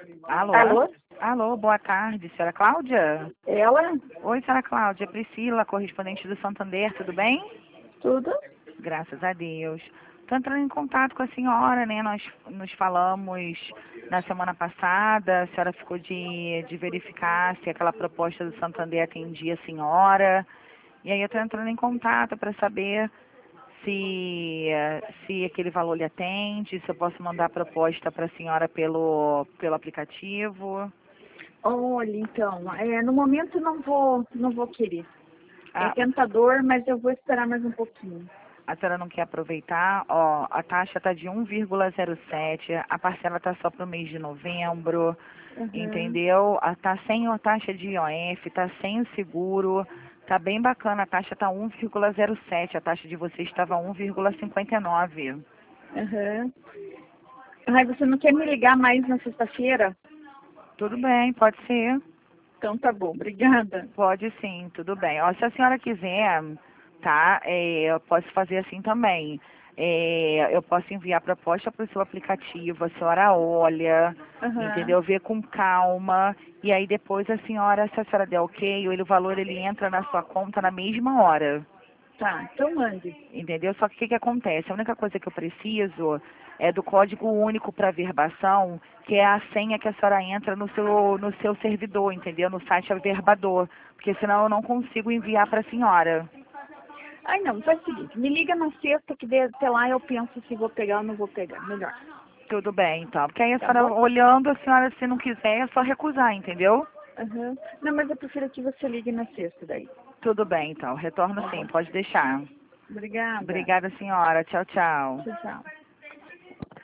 Alô? Alô? Alô, boa tarde, senhora Cláudia? Ela? Oi, senhora Cláudia, Priscila, correspondente do Santander, tudo bem? Tudo? Graças a Deus. Estou entrando em contato com a senhora, né? Nós nos falamos na semana passada, a senhora ficou de verificar se aquela proposta do Santander atendia a senhora. E aí eu estou entrando em contato para saber se aquele valor lhe atende, se eu posso mandar a proposta para a senhora pelo aplicativo. Olha, então, no momento não vou querer. É Ah, tentador, mas eu vou esperar mais um pouquinho. a senhora não quer aproveitar? Ó, a taxa está de 1,07, a parcela está só para o mês de novembro, Uhum. entendeu? Está sem a taxa de IOF, está sem o seguro, está bem bacana, a taxa está 1,07, a taxa de vocês estava 1,59. Uhum. Ai, você não quer me ligar mais na sexta-feira? Tudo bem, pode ser. Então tá bom, obrigada. Pode sim, tudo bem. Ó, se a senhora quiser, tá? Eu posso fazer assim também. Eu posso enviar a proposta para o seu aplicativo, a senhora olha, Uhum. entendeu? Vê com calma. E aí depois a senhora, se a senhora der ok, o valor ele entra na sua conta na mesma hora. Tá, então mande. Entendeu? Só que o que acontece? A única coisa que eu preciso é do código único para verbação, que é a senha que a senhora entra no seu servidor, entendeu? No site Averbador. Porque senão eu não consigo enviar para a senhora. Ai, não, faz o seguinte, me liga na sexta que até lá eu penso se vou pegar ou não vou pegar. Melhor. Tudo bem, então. Porque aí a Tá senhora bom? olhando, a senhora, se não quiser, é só recusar, entendeu? Uhum. Não, mas eu prefiro que você ligue na sexta daí. Tudo bem, então. Retorno Tá sim, bom. pode deixar. Obrigada. Obrigada, senhora. Tchau, tchau. Tchau, tchau.